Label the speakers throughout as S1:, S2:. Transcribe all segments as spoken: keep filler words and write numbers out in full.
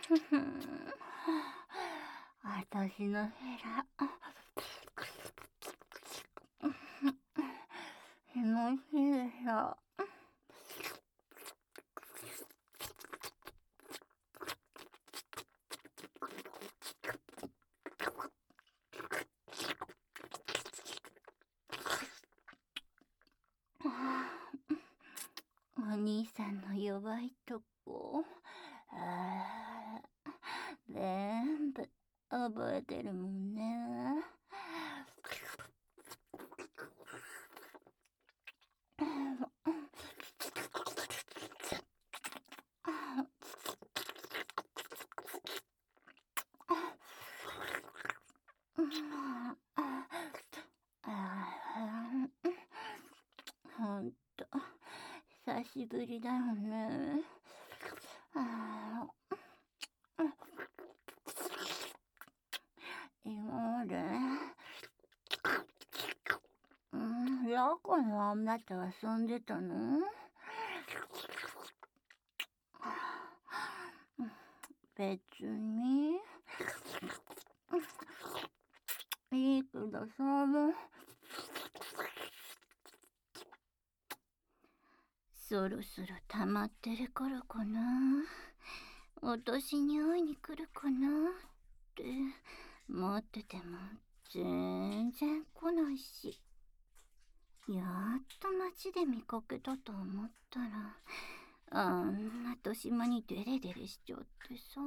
S1: ふん。私のヘラ。気持ちいいでしょ。お兄さんの弱いとこ、あー全部覚えてるもんね。ほんと久しぶりだよね。あー今までうんラコの女と遊んでたの？別にいいけどさ、そろそろ溜まってる頃かな。私に会いに来るかなって待ってても全然来ないし、やっと街で見かけたと思ったらあんなと島にデレデレしちゃってさ。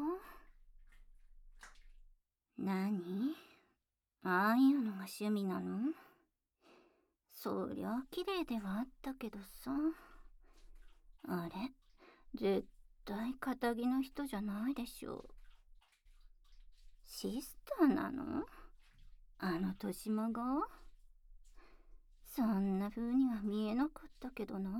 S1: 何？ああいうのが趣味なの？そりゃ綺麗ではあったけどさ。あれ絶対堅気の人じゃないでしょ。シスターなの？あの年島が？そんな風には見えなかったけどな。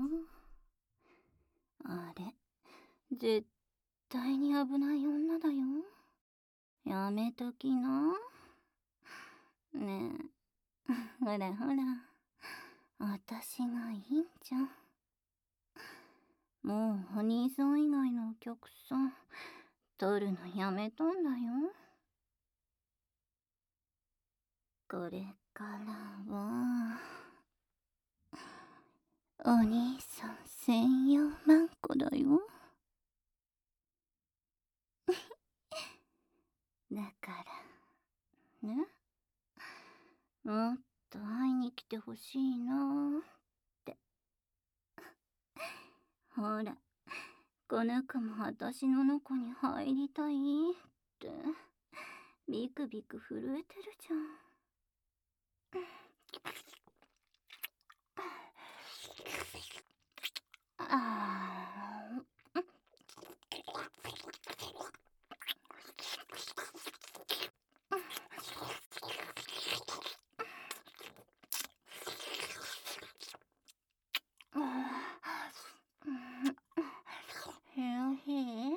S1: あれ絶対に危ない女だよ。やめときな。ねえ、ほらほら、私がいいんじゃん。もうお兄さん以外のお客さん取るのやめたんだよ。これからはお兄さん専用マンコだよ。だからね、もっと会いに来てほしいなーって。ほら、この子も私の中に入りたいってビクビク震えてるじゃん。あひろひ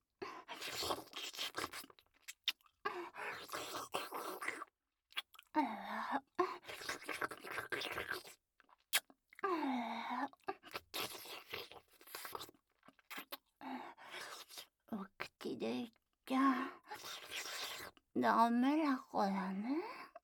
S1: お口で言っちゃダメな子だね。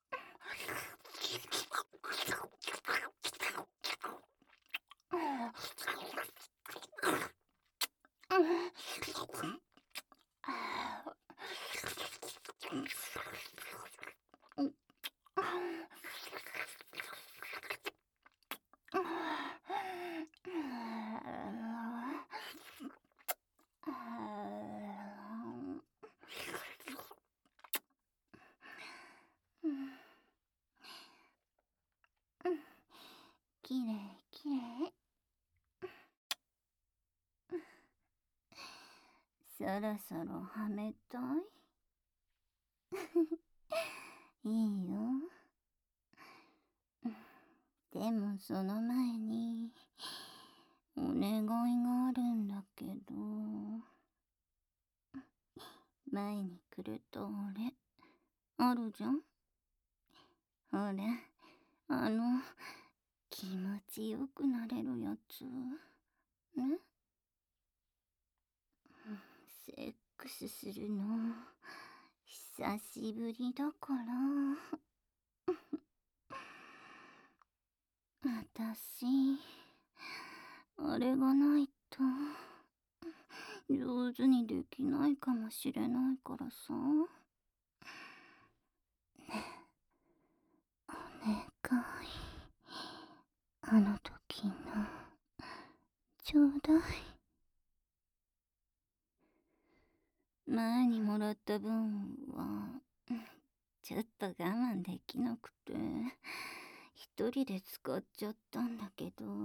S1: きれいきれい。そろそろはめたい？いいよ。でもその前にお願いがあるんだけど。前に来ると俺あるじゃん。ほら、あの気持ちよくなれるやつね。せっクスするの久しぶりだから。私あれがないと上手にできないかもしれないからさ。お願い、あの時のちょうだい。前にもらった分はちょっと我慢できなくて一人で使っちゃったんだけど。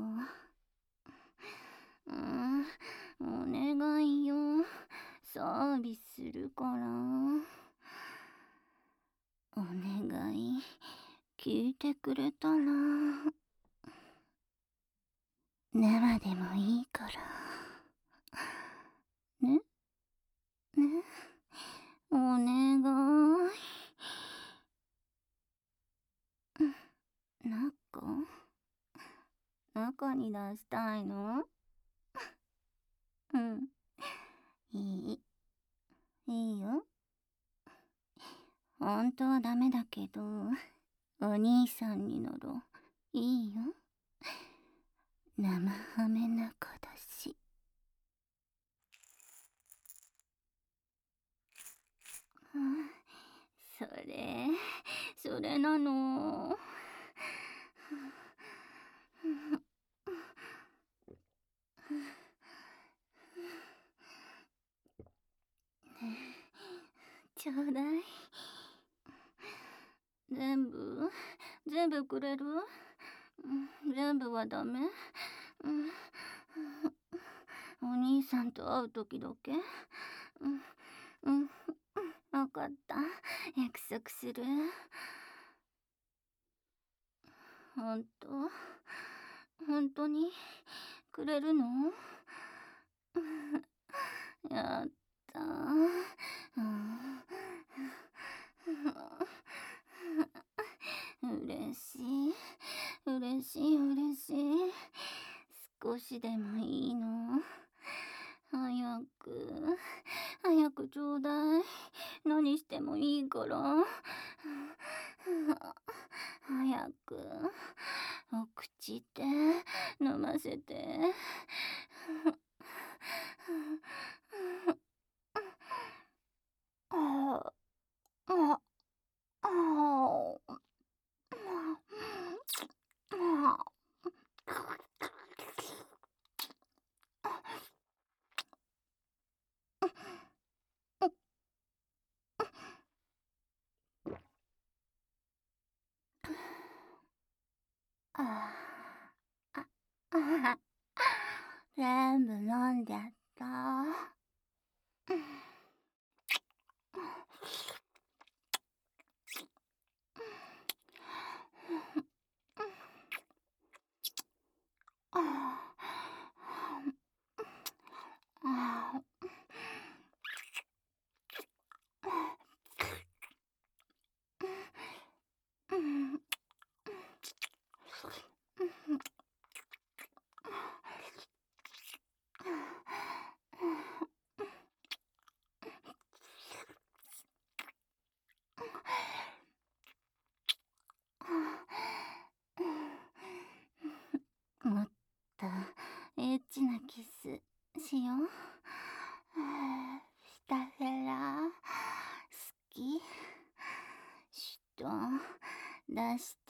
S1: うん、お願いよ、サービスするから。お願い、聞いてくれたら。生でもいいからね。ね、お願い。中中に出したいの？うん、いいいいよ。本当はダメだけどお兄さんにならいいよ。生ハメ中だし。それそれなの。ちょうだい。全部全部くれる？全部はダメ？お兄さんと会う時だけ。うん、分かった、約束する。本当本当にくれるの？やった嬉しい嬉しい嬉しい。少しでもいいの。早く早くちょうだい。何してもいいから。早くお口で飲ませて。あああああ、全部飲んじゃった。もっとエッチなキスしよう。したら好き？しと出して。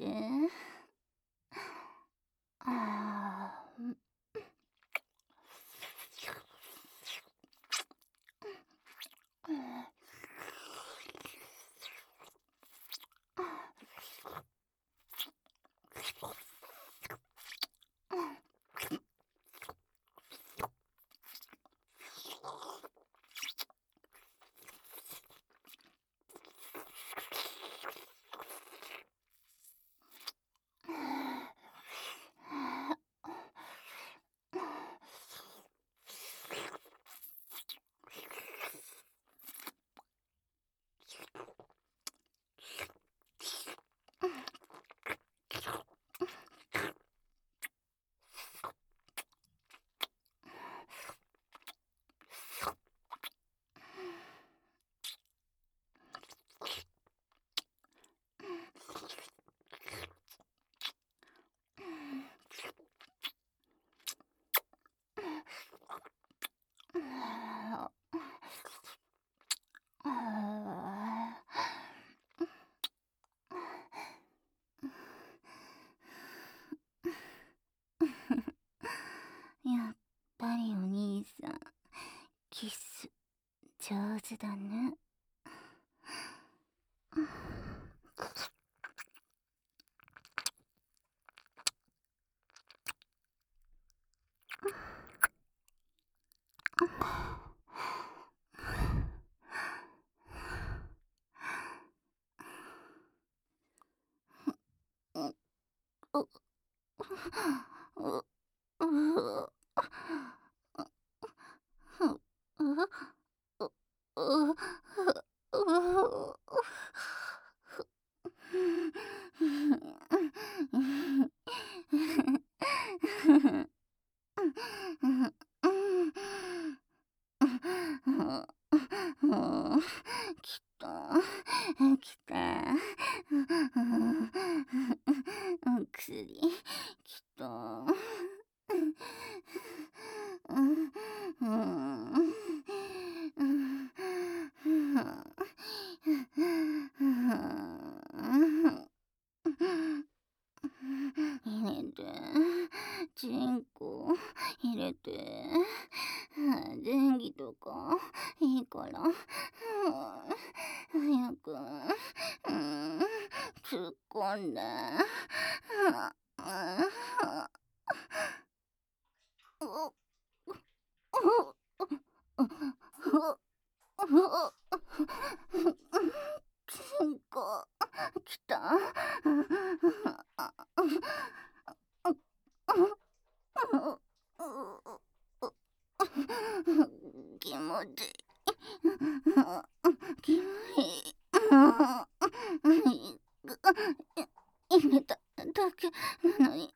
S1: あー上手だね。きっと来て薬きっと入れてチンコ入れて前儀とかいいから早く突っ込んで。チンコきた。気持ちいい。気持ちいい。入れただけなのに。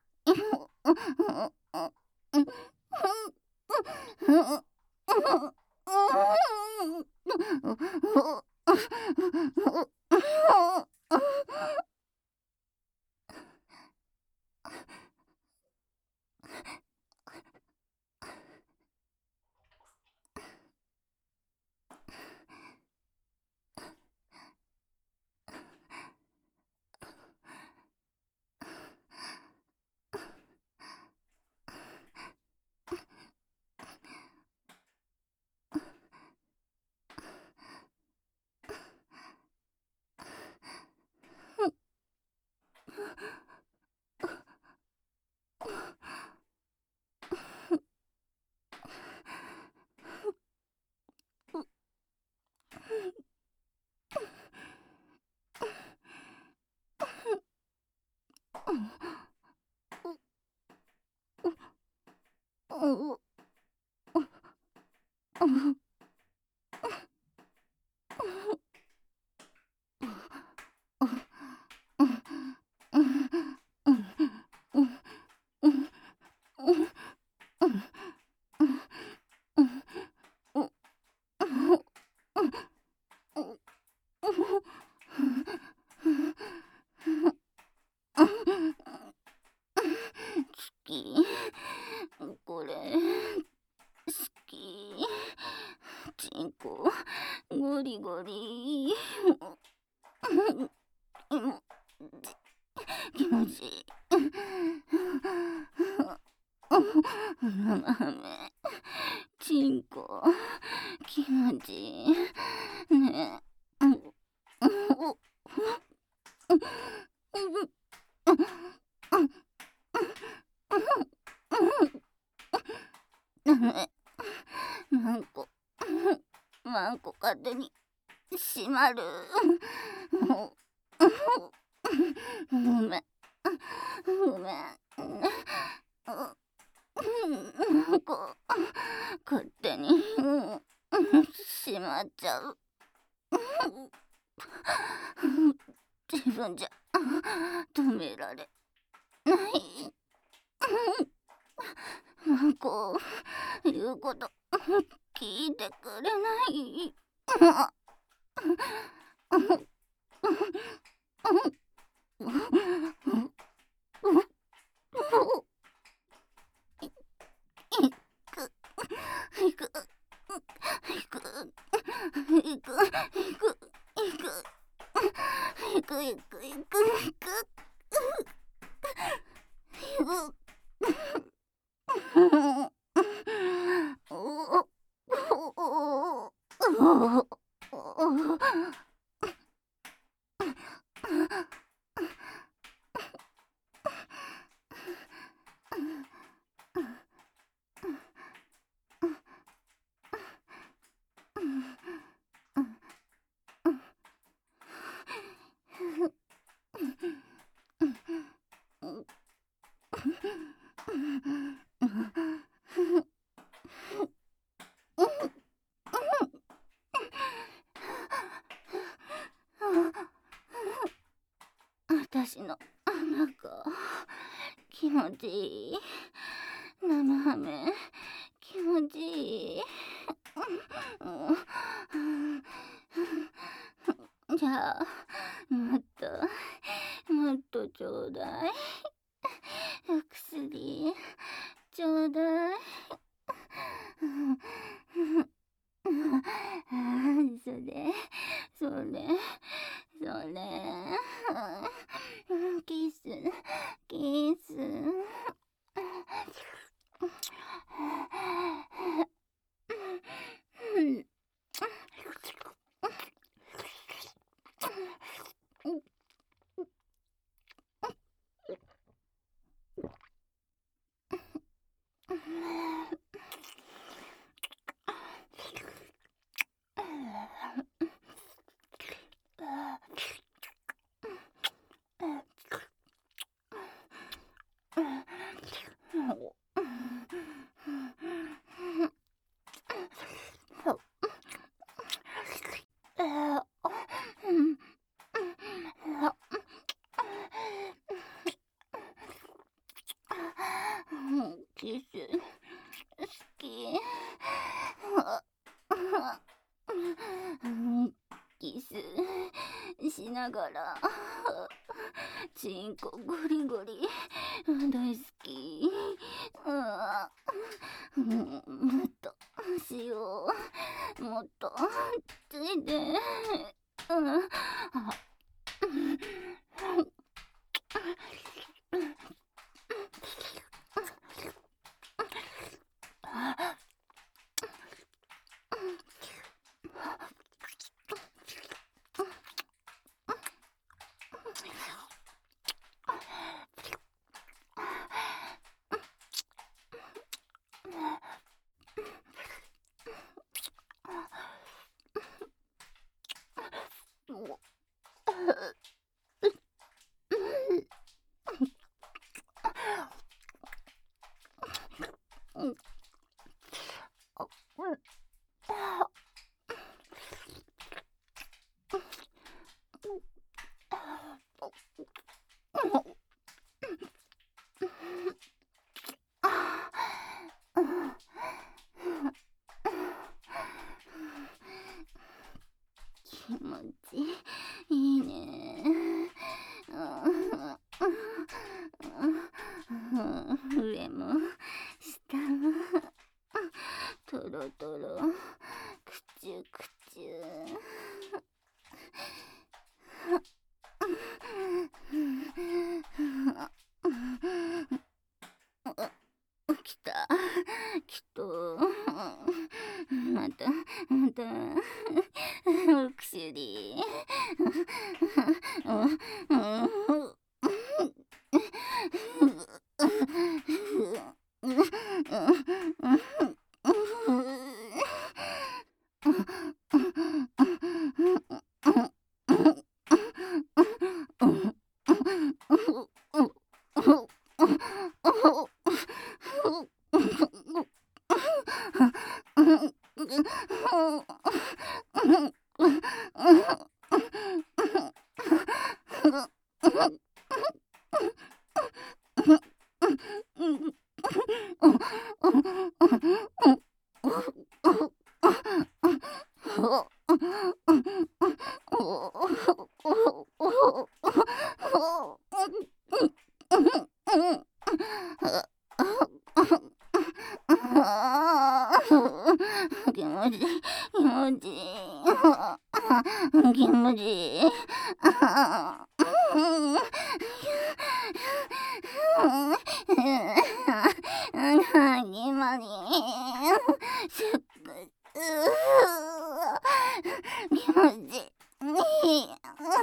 S1: これ好き。チンコゴリゴリ気持ちいい。チンコ気持ちいいね。マンコマンコ勝手に閉まる。ごめんごめん。マンコ勝手に閉まっちゃう。自分じゃ止められない。マンコ言うこと聞いてくれない。 私の穴が気持ちいい。生ハメ気持ちいい。じゃあもっともっとちょうだい。お薬ちょうだい。それそれそれキスキス。キス好き。キスしながらチンコゴリゴリ大好き。もっとしよう。もっとついて。気持ちいいね。上も下もトロトロくちゅくちゅ。来たきっとまたまたお薬。気持ちいい気持ちいい気持ちいい。なにまにしゅく気持ちいい。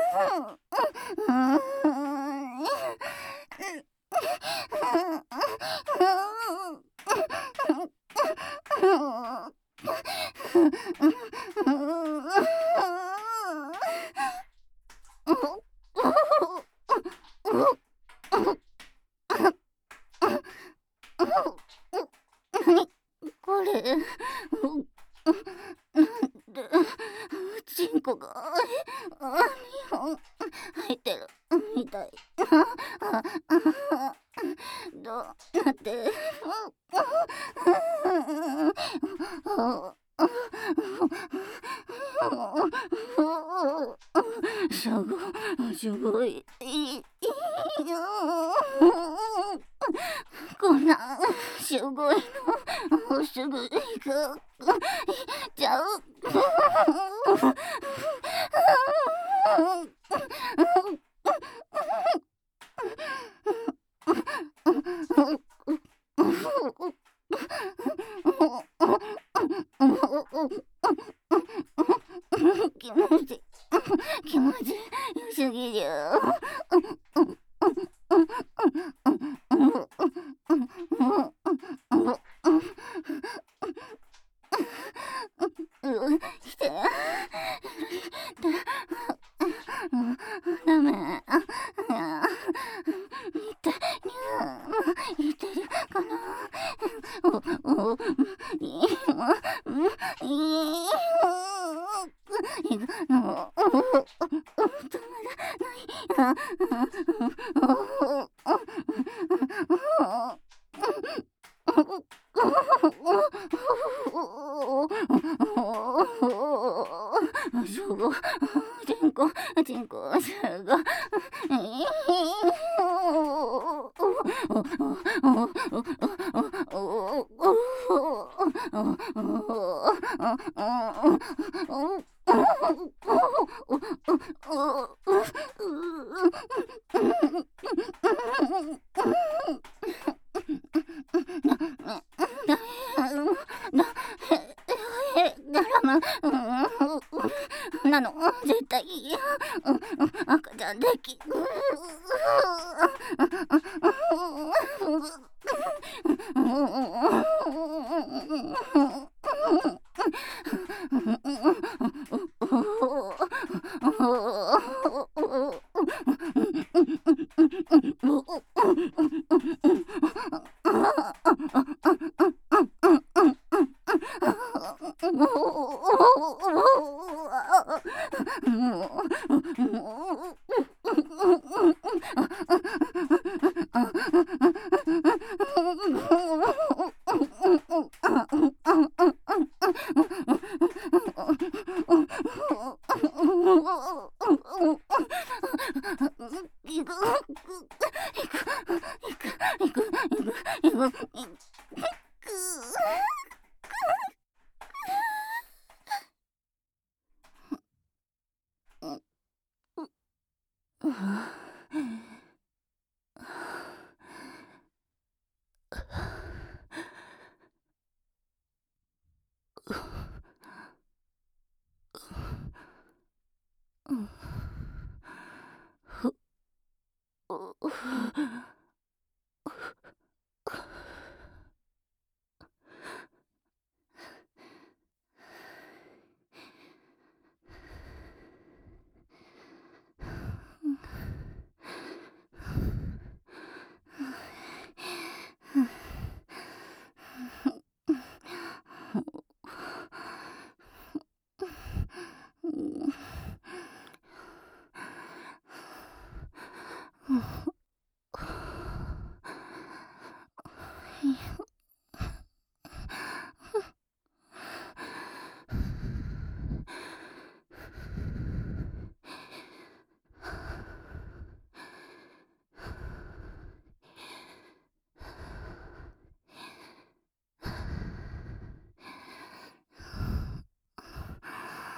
S1: これ、なんでチンコがにほん入ってるみたい。どうなってすごい、すごい、いいよ。こんな、すごいの、もうすぐ行く。ちゃう。気持ち、気持ちよすぎる。来て。ダメ。痛い。痛いかな。お、お、いい。いい。行くの。止まらない。すごい。チンコ、チンコ、すごい。ドラマなの絶対赤ちゃんでき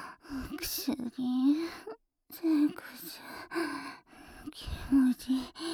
S1: 薬、セクシー、気持ちいい。